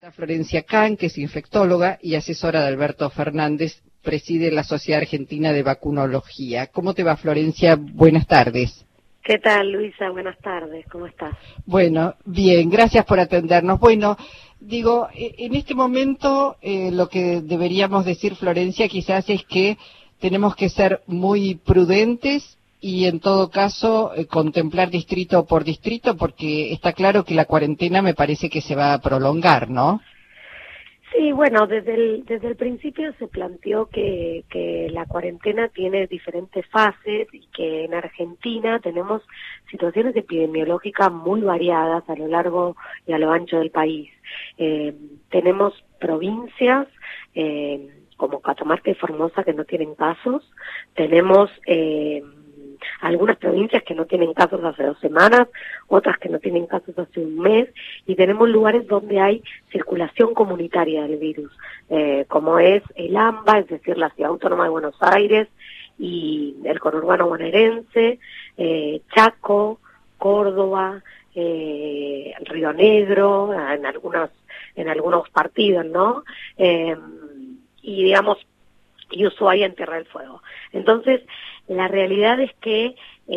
A Florencia Kahn, que es infectóloga y asesora de Alberto Fernández, preside la Sociedad Argentina de Vacunología. ¿Cómo te va, Florencia? Buenas tardes. ¿Qué tal, Luisa? Buenas tardes, ¿cómo estás? Bueno, bien, gracias por atendernos. Bueno, digo, en este momento lo que deberíamos decir, Florencia, quizás es que tenemos que ser muy prudentes y en todo caso contemplar distrito por distrito, porque está claro que la cuarentena me parece que se va a prolongar, ¿no? Sí, bueno, desde el principio se planteó que la cuarentena tiene diferentes fases y que en Argentina tenemos situaciones epidemiológicas muy variadas a lo largo y a lo ancho del país. Tenemos provincias como Catamarca y Formosa que no tienen casos, tenemos algunas provincias que no tienen casos hace 2 semanas, otras que no tienen casos hace 1 mes, y tenemos lugares donde hay circulación comunitaria del virus, como es el AMBA, es decir, la Ciudad Autónoma de Buenos Aires y el conurbano bonaerense, Chaco, Córdoba, Río Negro, en algunos partidos, ¿no? Y digamos, y Ushuaia en Tierra del Fuego. Entonces, la realidad es que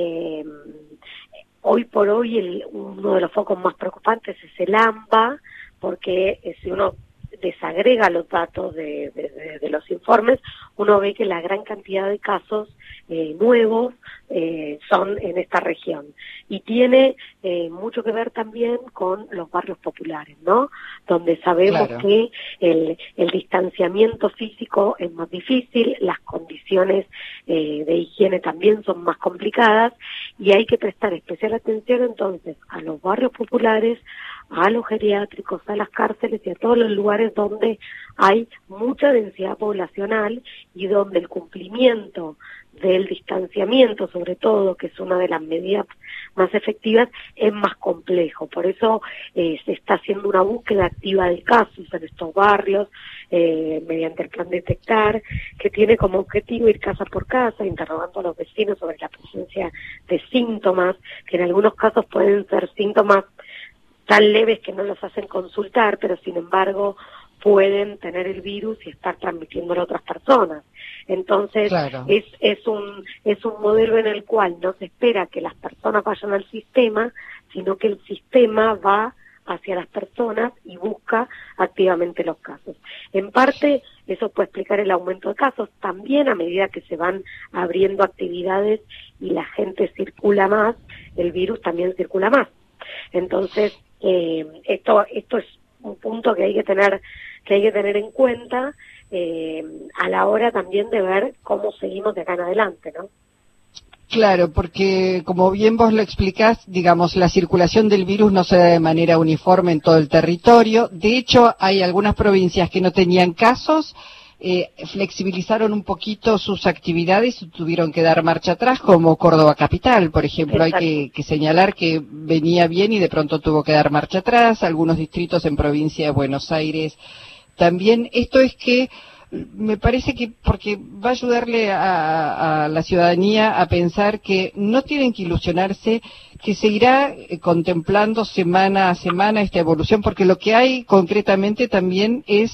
hoy por hoy uno de los focos más preocupantes es el AMBA, porque si uno desagrega los datos de los informes, uno ve que la gran cantidad de casos nuevos son en esta región. Y tiene mucho que ver también con los barrios populares, ¿no? Donde sabemos que el distanciamiento físico es más difícil, las condiciones de higiene también son más complicadas y hay que prestar especial atención entonces a los barrios populares, a los geriátricos, a las cárceles y a todos los lugares donde hay mucha densidad poblacional y donde el cumplimiento del distanciamiento, sobre todo, que es una de las medidas más efectivas, es más complejo. Por eso se está haciendo una búsqueda activa de casos en estos barrios, mediante el plan Detectar, que tiene como objetivo ir casa por casa, interrogando a los vecinos sobre la presencia de síntomas, que en algunos casos pueden ser síntomas tan leves que no los hacen consultar, pero sin embargo pueden tener el virus y estar transmitiéndolo a otras personas. Entonces, claro, es un modelo en el cual no se espera que las personas vayan al sistema, sino que el sistema va hacia las personas y busca activamente los casos. En parte, eso puede explicar el aumento de casos. También a medida que se van abriendo actividades y la gente circula más, el virus también circula más. Entonces, esto es un punto que hay que tener en cuenta a la hora también de ver cómo seguimos de acá en adelante, ¿no? Claro, porque como bien vos lo explicás, digamos, la circulación del virus no se da de manera uniforme en todo el territorio. De hecho, hay algunas provincias que no tenían casos, flexibilizaron un poquito sus actividades y tuvieron que dar marcha atrás, como Córdoba Capital, por ejemplo. Exacto. Hay que señalar que venía bien y de pronto tuvo que dar marcha atrás, algunos distritos en provincia de Buenos Aires también. Esto es que me parece que porque va a ayudarle a la ciudadanía a pensar que no tienen que ilusionarse, que se irá contemplando semana a semana esta evolución, porque lo que hay concretamente también es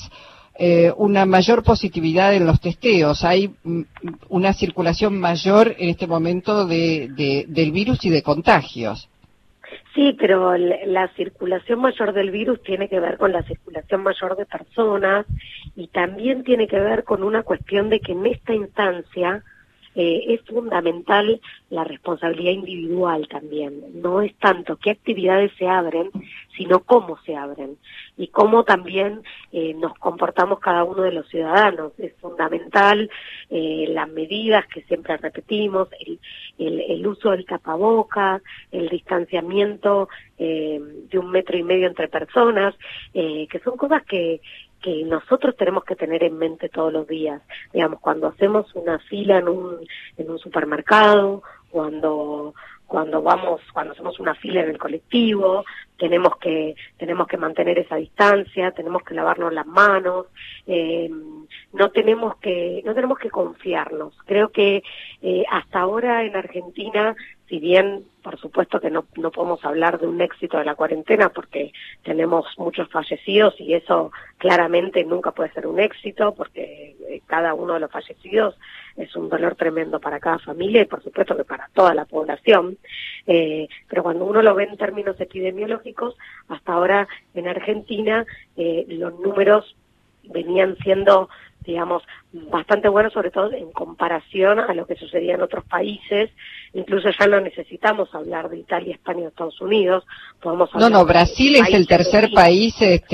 una mayor positividad en los testeos. Hay una circulación mayor en este momento del virus y de contagios. Sí, pero la circulación mayor del virus tiene que ver con la circulación mayor de personas y también tiene que ver con una cuestión de que en esta instancia es fundamental la responsabilidad individual también. No es tanto qué actividades se abren, sino cómo se abren y cómo también nos comportamos cada uno de los ciudadanos. Es fundamental las medidas que siempre repetimos, el uso del tapabocas, el distanciamiento de 1,5 metros entre personas, que son cosas que nosotros tenemos que tener en mente todos los días. Digamos, cuando hacemos una fila en un supermercado, cuando hacemos una fila en el colectivo, tenemos que mantener esa distancia, tenemos que lavarnos las manos, no tenemos que confiarnos. Creo que hasta ahora en Argentina si bien por supuesto que no podemos hablar de un éxito de la cuarentena porque tenemos muchos fallecidos y eso claramente nunca puede ser un éxito porque cada uno de los fallecidos es un dolor tremendo para cada familia y por supuesto que para toda la población, pero cuando uno lo ve en términos epidemiológicos, hasta ahora en Argentina los números venían siendo, digamos, bastante buenos, sobre todo en comparación a lo que sucedía en otros países. Incluso ya no necesitamos hablar de Italia, España o Estados Unidos, podemos hablar No, Brasil es el tercer vecinos. país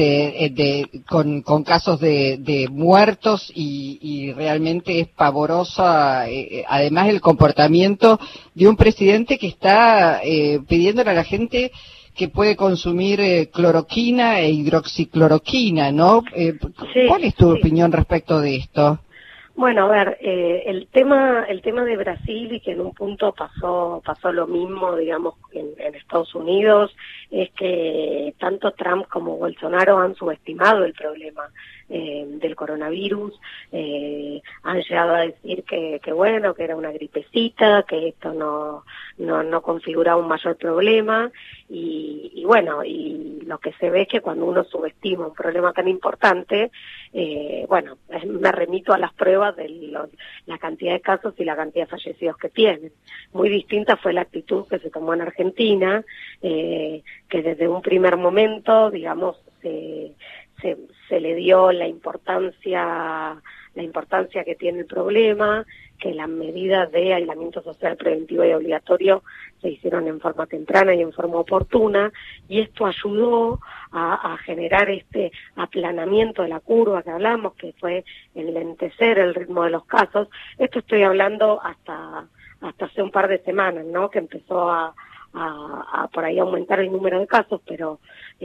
con casos de muertos y realmente es pavorosa, además el comportamiento de un presidente que está pidiéndole a la gente que puede consumir cloroquina e hidroxicloroquina, ¿no? Sí, ¿Cuál es tu sí. opinión respecto de esto? Bueno, a ver, el tema de Brasil y que en un punto pasó lo mismo, digamos, en Estados Unidos, es que tanto Trump como Bolsonaro han subestimado el problema del coronavirus, han llegado a decir que bueno, que era una gripecita, que esto no configuraba un mayor problema y bueno, y lo que se ve es que cuando uno subestima un problema tan importante, bueno, me remito a las pruebas de la cantidad de casos y la cantidad de fallecidos que tienen. Muy distinta fue la actitud que se tomó en Argentina, que desde un primer momento, digamos, se le dio la importancia que tiene el problema, que las medidas de aislamiento social preventivo y obligatorio se hicieron en forma temprana y en forma oportuna, y esto ayudó a generar este aplanamiento de la curva que hablamos, que fue enlentecer el ritmo de los casos. Esto estoy hablando hasta hace un par de semanas, ¿no?, que empezó a por ahí aumentar el número de casos, pero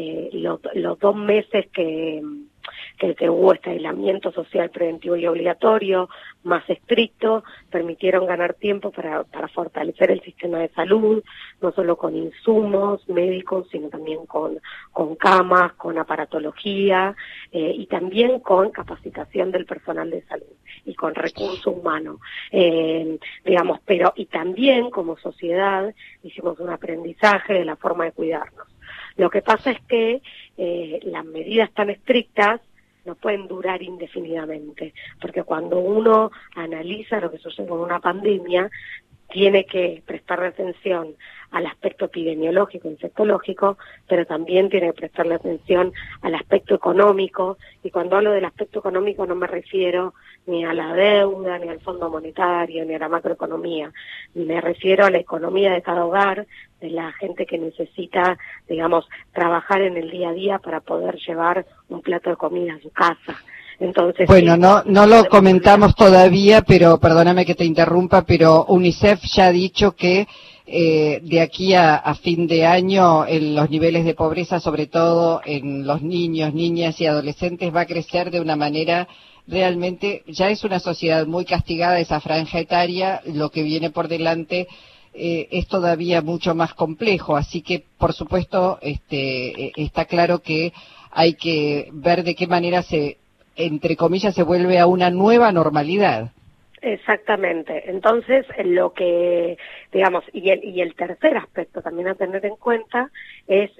los 2 meses que hubo este aislamiento social preventivo y obligatorio más estricto permitieron ganar tiempo para fortalecer el sistema de salud, no solo con insumos médicos, sino también con camas, con aparatología y también con capacitación del personal de salud y con recurso humano, digamos, pero y también como sociedad hicimos un aprendizaje de la forma de cuidarnos. Lo que pasa es que las medidas tan estrictas no pueden durar indefinidamente, porque cuando uno analiza lo que sucede con una pandemia, tiene que prestarle atención al aspecto epidemiológico, infectológico, pero también tiene que prestarle atención al aspecto económico, y cuando hablo del aspecto económico no me refiero ni a la deuda, ni al Fondo Monetario, ni a la macroeconomía, me refiero a la economía de cada hogar, de la gente que necesita, digamos, trabajar en el día a día para poder llevar un plato de comida a su casa. Entonces, bueno, no lo comentamos todavía, pero perdóname que te interrumpa, pero UNICEF ya ha dicho que de aquí a fin de año los niveles de pobreza, sobre todo en los niños, niñas y adolescentes, va a crecer de una manera realmente, ya es una sociedad muy castigada esa franja etaria, lo que viene por delante es todavía mucho más complejo, así que por supuesto está claro que hay que ver de qué manera entre comillas, se vuelve a una nueva normalidad. Exactamente. Entonces, lo que, digamos, y el tercer aspecto también a tener en cuenta es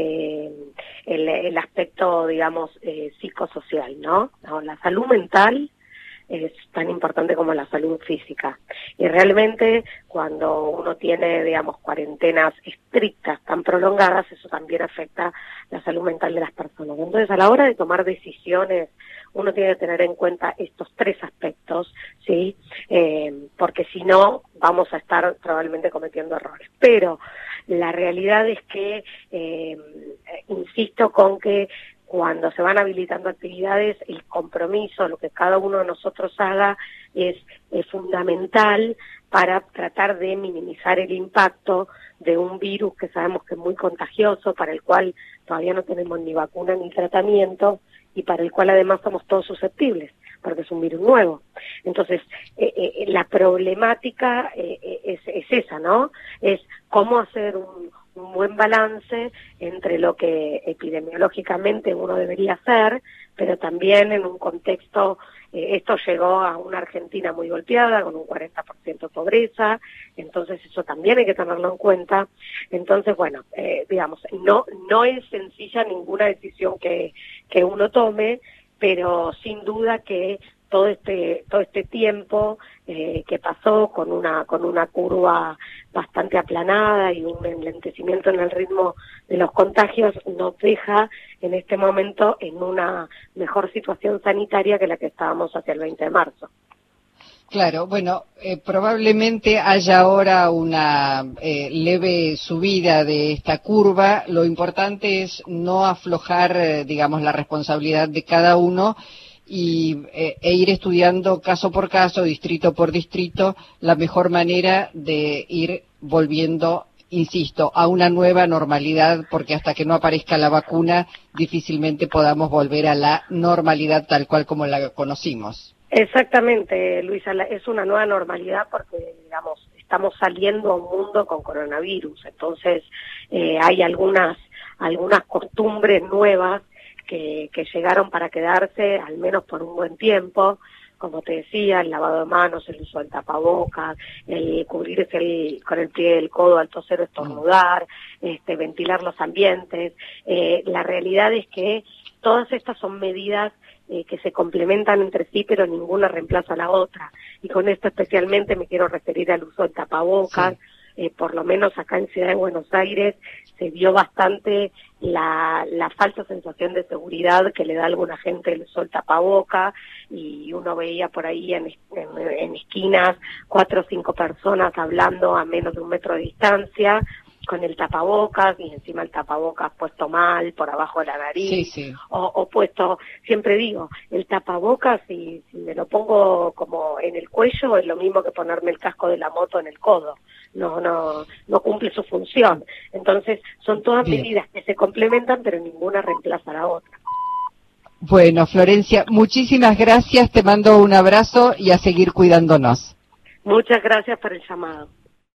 el aspecto, digamos, psicosocial, ¿no? La salud mental es tan importante como la salud física. Y realmente cuando uno tiene, digamos, cuarentenas estrictas tan prolongadas, eso también afecta la salud mental de las personas. Entonces, a la hora de tomar decisiones, uno tiene que tener en cuenta estos 3 aspectos, ¿sí? Porque si no, vamos a estar probablemente cometiendo errores. Pero la realidad es que, insisto con que cuando se van habilitando actividades, el compromiso, lo que cada uno de nosotros haga, es fundamental para tratar de minimizar el impacto de un virus que sabemos que es muy contagioso, para el cual todavía no tenemos ni vacuna ni tratamiento, y para el cual además somos todos susceptibles, porque es un virus nuevo. Entonces, la problemática es esa, ¿no? Es cómo hacer un buen balance entre lo que epidemiológicamente uno debería hacer, pero también en un contexto, esto llegó a una Argentina muy golpeada, con un 40% de pobreza, entonces eso también hay que tenerlo en cuenta. Entonces, bueno, digamos, no es sencilla ninguna decisión que uno tome, pero sin duda que todo este tiempo que pasó con una curva bastante aplanada y un enlentecimiento en el ritmo de los contagios nos deja en este momento en una mejor situación sanitaria que la que estábamos hacia el 20 de marzo. Claro, bueno, probablemente haya ahora una leve subida de esta curva. Lo importante es no aflojar, digamos, la responsabilidad de cada uno e ir estudiando caso por caso, distrito por distrito, la mejor manera de ir volviendo, insisto, a una nueva normalidad, porque hasta que no aparezca la vacuna difícilmente podamos volver a la normalidad tal cual como la conocimos. Exactamente, Luisa, es una nueva normalidad porque, digamos, estamos saliendo a un mundo con coronavirus, entonces hay algunas costumbres nuevas que llegaron para quedarse, al menos por un buen tiempo, como te decía, el lavado de manos, el uso del tapabocas, el cubrirse con el pie del codo al toser o estornudar, ventilar los ambientes. La realidad es que todas estas son medidas que se complementan entre sí, pero ninguna reemplaza a la otra. Y con esto especialmente me quiero referir al uso del tapabocas. Sí. Por lo menos acá en Ciudad de Buenos Aires se vio bastante la falsa sensación de seguridad que le da a alguna gente el uso del tapaboca, y uno veía por ahí en esquinas 4 o 5 personas hablando a menos de 1 metro de distancia con el tapabocas, y encima el tapabocas puesto mal, por abajo de la nariz, sí. O puesto, siempre digo, el tapabocas, si me lo pongo como en el cuello, es lo mismo que ponerme el casco de la moto en el codo, no cumple su función. Entonces, son todas medidas que se complementan, pero ninguna reemplaza a la otra. Bueno, Florencia, muchísimas gracias, te mando un abrazo y a seguir cuidándonos. Muchas gracias por el llamado.